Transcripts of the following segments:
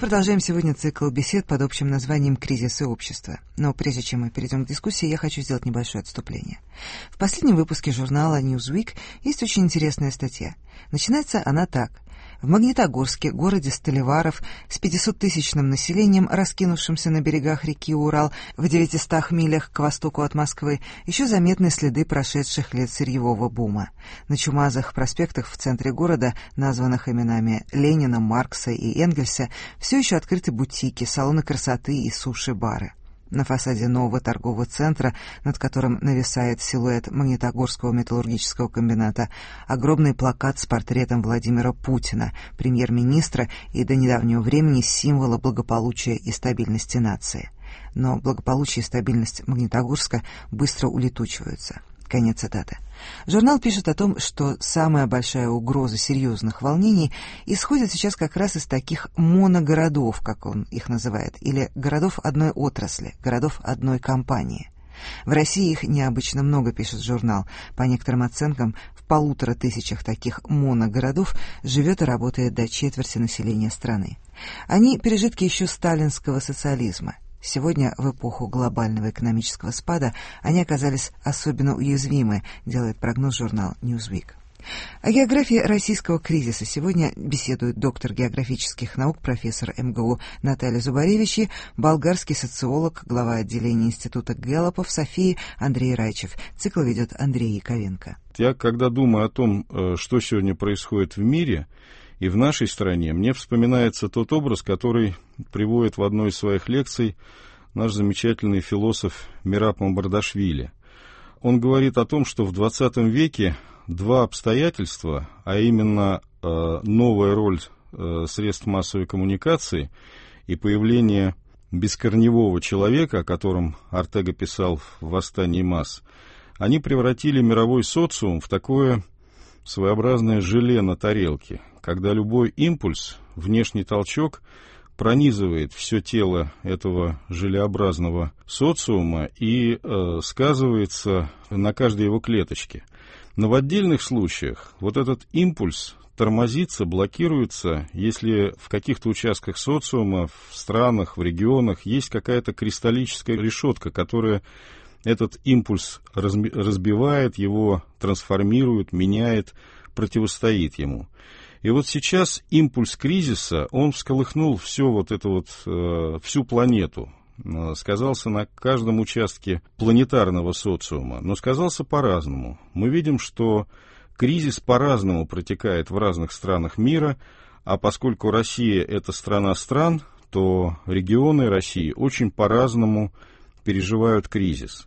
продолжаем сегодня цикл бесед под общим названием «Кризисы общества». Но прежде чем мы перейдем к дискуссии, я хочу сделать небольшое отступление. В последнем выпуске журнала Newsweek есть очень интересная статья. Начинается она так. В Магнитогорске, городе Сталеваров, с 500-тысячным населением, раскинувшимся на берегах реки Урал в 900 милях к востоку от Москвы, еще заметны следы прошедших лет сырьевого бума. На чумазых проспектах в центре города, названных именами Ленина, Маркса и Энгельса, все еще открыты бутики, салоны красоты и суши-бары. На фасаде нового торгового центра, над которым нависает силуэт Магнитогорского металлургического комбината, огромный плакат с портретом Владимира Путина, премьер-министра и до недавнего времени символа благополучия и стабильности нации. Но благополучие и стабильность Магнитогорска быстро улетучиваются. Конец цитаты. Журнал пишет о том, что самая большая угроза серьезных волнений исходит сейчас как раз из таких моногородов, как он их называет, или городов одной отрасли, городов одной компании. В России их необычно много, пишет журнал. По некоторым оценкам, в 1500 таких моногородов живет и работает до четверти населения страны. Они пережитки еще сталинского социализма. Сегодня, в эпоху глобального экономического спада, они оказались особенно уязвимы, делает прогноз журнал Newsweek. О географии российского кризиса сегодня беседует доктор географических наук, профессор МГУ Наталья Зубаревич и болгарский социолог, глава отделения Института Гэллопа в Софии Андрей Райчев. Цикл ведет Андрей Яковенко. Я, когда думаю о том, что сегодня происходит в мире и в нашей стране, мне вспоминается тот образ, который приводит в одной из своих лекций наш замечательный философ Мераб Мамардашвили. Он говорит о том, что в 20 веке два обстоятельства, а именно новая роль средств массовой коммуникации и появление бескорневого человека, о котором Ортега писал в «Восстании масс», они превратили мировой социум в такое своеобразное желе на тарелке, когда любой импульс, внешний толчок, пронизывает все тело этого желеобразного социума и сказывается на каждой его клеточке. Но в отдельных случаях вот этот импульс тормозится, блокируется, если в каких-то участках социума, в странах, в регионах есть какая-то кристаллическая решетка, которая этот импульс разбивает, его трансформирует, меняет, противостоит ему. И вот сейчас импульс кризиса, он всколыхнул все вот это вот, всю планету, сказался на каждом участке планетарного социума, но сказался по-разному. Мы видим, что кризис по-разному протекает в разных странах мира, а поскольку Россия – это страна стран, то регионы России очень по-разному переживают кризис.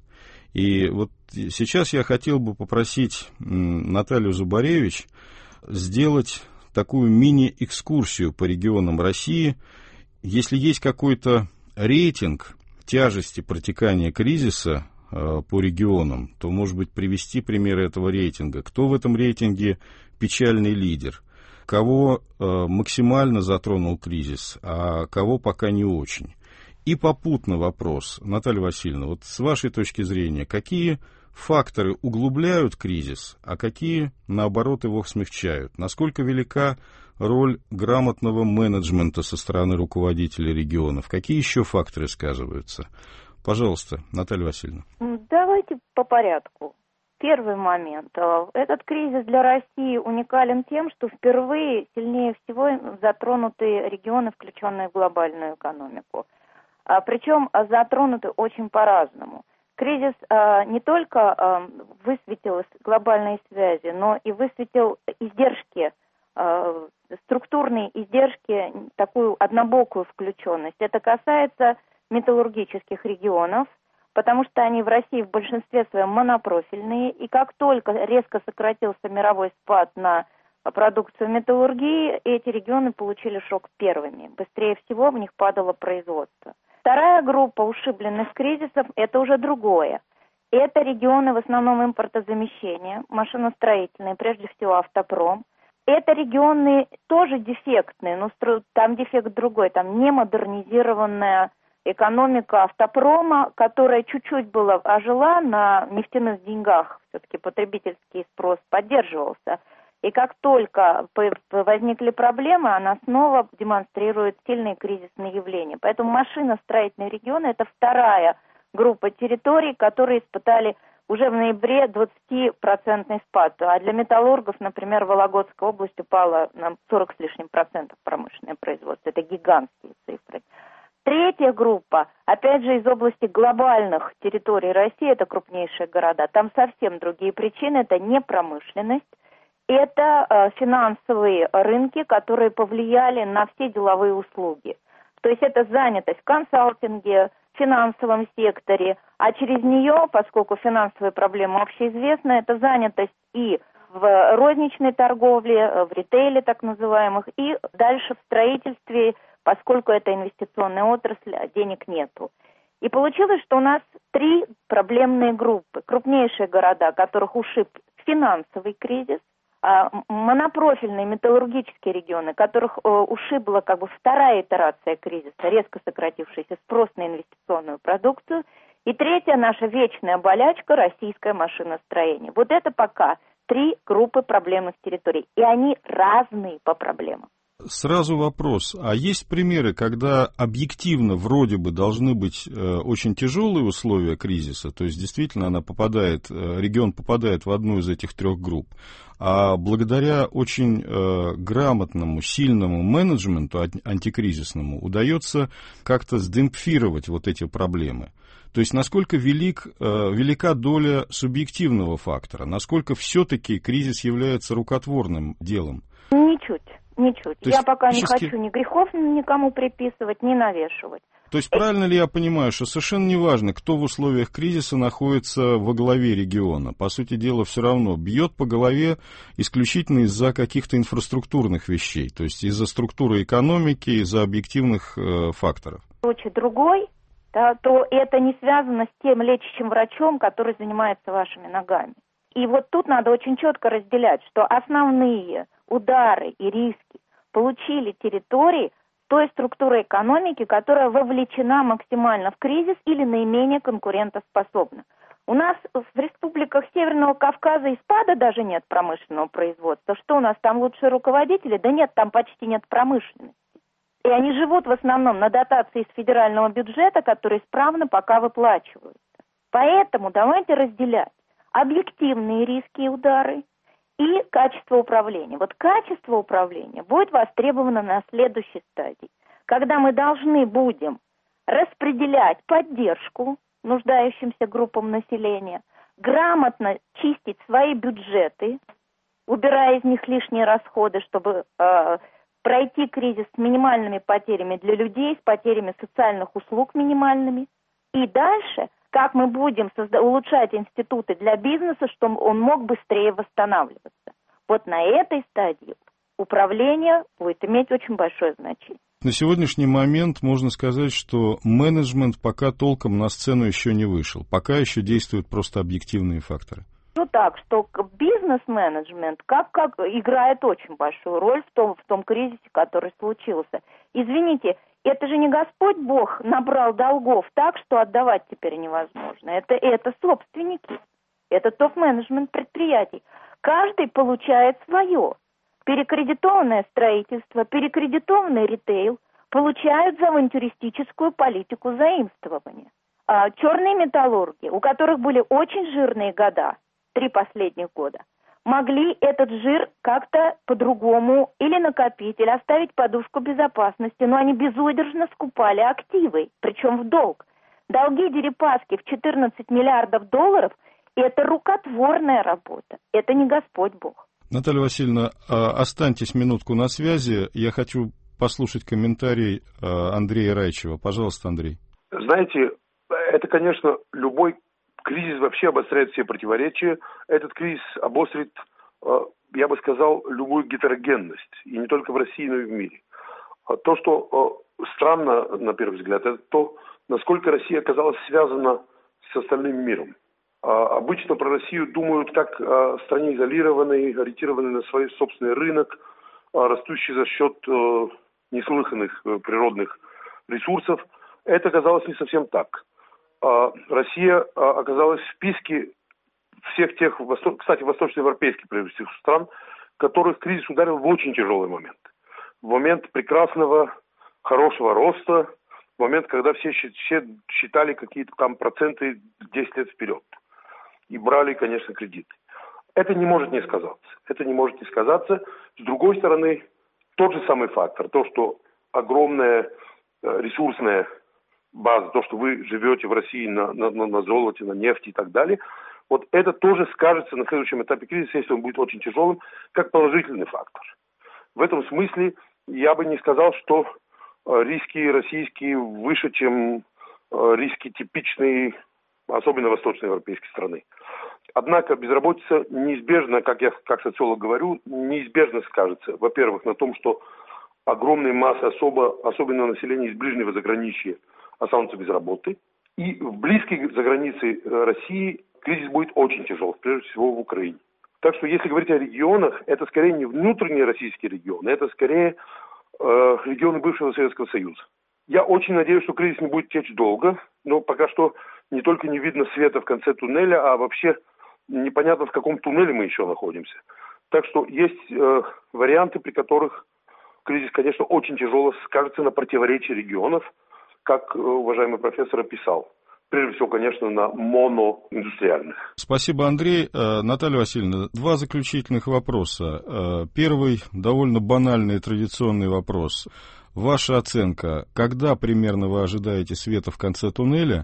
И вот сейчас я хотел бы попросить Наталью Зубаревич сделать такую мини-экскурсию по регионам России. Если есть какой-то рейтинг тяжести протекания кризиса по регионам, то, может быть, привести примеры этого рейтинга. Кто в этом рейтинге печальный лидер? Кого максимально затронул кризис, а кого пока не очень? И попутно вопрос, Наталья Васильевна, вот с вашей точки зрения, какие факторы углубляют кризис, а какие, наоборот, его смягчают? Насколько велика роль грамотного менеджмента со стороны руководителей регионов? Какие еще факторы сказываются? Пожалуйста, Наталья Васильевна. Давайте по порядку. Первый момент. Этот кризис для России уникален тем, что впервые сильнее всего затронуты регионы, включенные в глобальную экономику. Причем затронуты очень по-разному. Кризис не только высветил глобальные связи, но и высветил издержки, структурные издержки, такую однобокую включенность. Это касается металлургических регионов, потому что они в России в большинстве своем монопрофильные, и как только резко сократился мировой спад на продукцию металлургии, эти регионы получили шок первыми. Быстрее всего в них падало производство. Вторая группа ушибленных кризисов – это уже другое. Это регионы в основном импортозамещения, машиностроительные, прежде всего автопром. Это регионы тоже дефектные, но там дефект другой, там не модернизированная экономика автопрома, которая чуть-чуть была ожила на нефтяных деньгах, все-таки потребительский спрос поддерживался. И как только возникли проблемы, она снова демонстрирует сильные кризисные явления. Поэтому машиностроительные регионы – это вторая группа территорий, которые испытали уже в ноябре 20% спад. А для металлургов, например, Вологодская область упала на 40 с лишним процентов промышленное производство. Это гигантские цифры. Третья группа, опять же, из области глобальных территорий России, это крупнейшие города. Там совсем другие причины, это не промышленность, это финансовые рынки, которые повлияли на все деловые услуги. То есть это занятость в консалтинге, в финансовом секторе, а через нее, поскольку финансовые проблемы общеизвестны, это занятость и в розничной торговле, в ритейле так называемых, и дальше в строительстве, поскольку это инвестиционная отрасль, а денег нету. И получилось, что у нас три проблемные группы. Крупнейшие города, которых ушиб финансовый кризис, монопрофильные металлургические регионы, которых ушибла как бы вторая итерация кризиса, резко сократившийся спрос на инвестиционную продукцию, и третья наша вечная болячка – российское машиностроение. Вот это пока три группы проблемных территорий, и они разные по проблемам. Сразу вопрос. А есть примеры, когда объективно вроде бы должны быть очень тяжелые условия кризиса, то есть действительно регион попадает в одну из этих трех групп, а благодаря очень грамотному, сильному менеджменту антикризисному удается как-то сдемпфировать вот эти проблемы? То есть насколько велика доля субъективного фактора, насколько все-таки кризис является рукотворным делом? Ничуть. Я пока не фактически... хочу ни грехов никому приписывать, ни навешивать. То есть правильно ли я понимаю, что совершенно неважно, кто в условиях кризиса находится во главе региона? По сути дела, все равно бьет по голове исключительно из-за каких-то инфраструктурных вещей, то есть из-за структуры экономики, из-за объективных факторов. В случае другой, да, то это не связано с тем лечащим врачом, который занимается вашими ногами. И вот тут надо очень четко разделять, что основные удары и риски получили территории той структуры экономики, которая вовлечена максимально в кризис или наименее конкурентоспособна. У нас в республиках Северного Кавказа и спада даже нет промышленного производства. Что у нас там лучшие руководители? Да нет, там почти нет промышленности. И они живут в основном на дотации из федерального бюджета, которые исправно пока выплачиваются. Поэтому давайте разделять объективные риски и удары и качество управления. Вот качество управления будет востребовано на следующей стадии, когда мы должны будем распределять поддержку нуждающимся группам населения, грамотно чистить свои бюджеты, убирая из них лишние расходы, чтобы пройти кризис с минимальными потерями для людей, с потерями социальных услуг минимальными. И дальше, как мы будем улучшать институты для бизнеса, чтобы он мог быстрее восстанавливаться. Вот на этой стадии управление будет иметь очень большое значение. На сегодняшний момент можно сказать, что менеджмент пока толком на сцену еще не вышел. Пока еще действуют просто объективные факторы. Ну так, что бизнес-менеджмент как играет очень большую роль в том кризисе, который случился. Извините, это же не Господь Бог набрал долгов так, что отдавать теперь невозможно. Это собственники, это топ-менеджмент предприятий. Каждый получает свое. Перекредитованное строительство, перекредитованный ритейл получают за авантюристическую политику заимствования. А черные металлурги, у которых были очень жирные года, 3 последних года, могли этот жир как-то по-другому или накопить, или оставить подушку безопасности, но они безудержно скупали активы, причем в долг. Долги Дерипаски в 14 миллиардов долларов – это рукотворная работа, это не Господь Бог. Наталья Васильевна, останьтесь минутку на связи. Я хочу послушать комментарий Андрея Райчева. Пожалуйста, Андрей. Знаете, это, конечно, любой кризис вообще обостряет все противоречия. Этот кризис обострит, я бы сказал, любую гетерогенность. И не только в России, но и в мире. То, что странно, на первый взгляд, это то, насколько Россия оказалась связана с остальным миром. Обычно про Россию думают как о стране изолированной, ориентированной на свой собственный рынок, растущий за счет неслыханных природных ресурсов. Это оказалось не совсем так. Россия оказалась в списке всех тех, кстати, восточноевропейских, прежде всего, стран, которых кризис ударил в очень тяжелый момент. В момент прекрасного, хорошего роста, в момент, когда все считали какие-то там проценты 10 лет вперед. И брали, конечно, кредиты. Это не может не сказаться. Это не может не сказаться. С другой стороны, тот же самый фактор, то, что огромная ресурсная база, то, что вы живете в России на золоте, на нефти и так далее, вот это тоже скажется на следующем этапе кризиса, если он будет очень тяжелым, как положительный фактор. В этом смысле я бы не сказал, что риски российские выше, чем риски типичные, особенно восточноевропейской страны. Однако безработица неизбежно, как я как социолог говорю, неизбежно скажется, во-первых, на том, что огромные массы особенно населения из ближнего заграничья останутся без работы. И в близкой за границей России кризис будет очень тяжел, прежде всего в Украине. Так что если говорить о регионах, это скорее не внутренние российские регионы, это скорее регионы бывшего Советского Союза. Я очень надеюсь, что кризис не будет течь долго, но пока что не только не видно света в конце туннеля, а вообще непонятно, в каком туннеле мы еще находимся. Так что есть варианты, при которых кризис, конечно, очень тяжело скажется на противоречии регионов, как уважаемый профессор описал. Прежде всего, конечно, на моноиндустриальных. Спасибо, Андрей. Наталья Васильевна, два заключительных вопроса. Первый, довольно банальный традиционный вопрос. Ваша оценка, когда примерно вы ожидаете света в конце туннеля?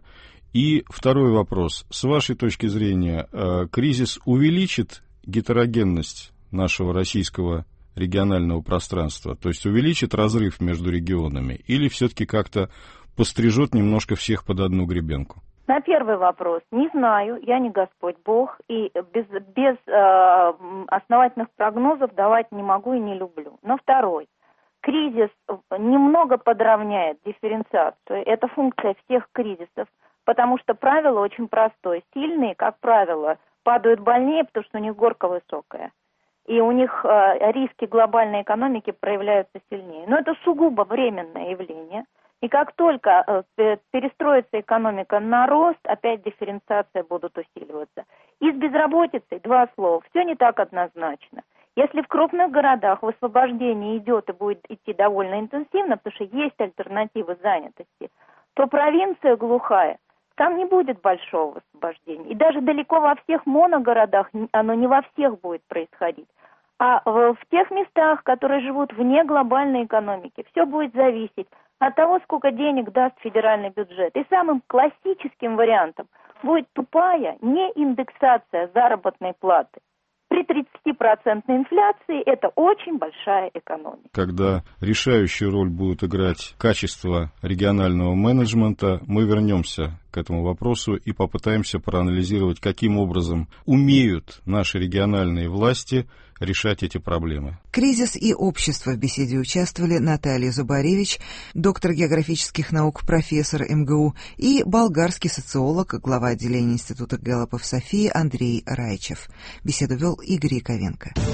И второй вопрос. С вашей точки зрения, кризис увеличит гетерогенность нашего российского регионального пространства? То есть увеличит разрыв между регионами? Или все-таки как-то пострижет немножко всех под одну гребенку? На первый вопрос. Не знаю, я не Господь Бог, и без основательных прогнозов давать не могу и не люблю. Но второй. Кризис немного подровняет дифференциацию. Это функция всех кризисов, потому что правило очень простое. Сильные, как правило, падают больнее, потому что у них горка высокая. И у них риски глобальной экономики проявляются сильнее. Но это сугубо временное явление. И как только перестроится экономика на рост, опять дифференциация будут усиливаться. И с безработицей, два слова, все не так однозначно. Если в крупных городах высвобождение идет и будет идти довольно интенсивно, потому что есть альтернативы занятости, то провинция глухая, там не будет большого высвобождения. И даже далеко во всех моногородах оно не во всех будет происходить. А в тех местах, которые живут вне глобальной экономики, все будет зависеть от того, сколько денег даст федеральный бюджет. И самым классическим вариантом будет тупая неиндексация заработной платы. При 30% инфляции это очень большая экономия. Когда решающую роль будет играть качество регионального менеджмента, мы вернемся к этому вопросу и попытаемся проанализировать, каким образом умеют наши региональные власти решать эти проблемы. Кризис и общество в беседе участвовали Наталья Зубаревич, доктор географических наук, профессор МГУ, и болгарский социолог, глава отделения Института Гэллапа в Софии Андрей Райчев. Беседу вел Игорь Яковенко.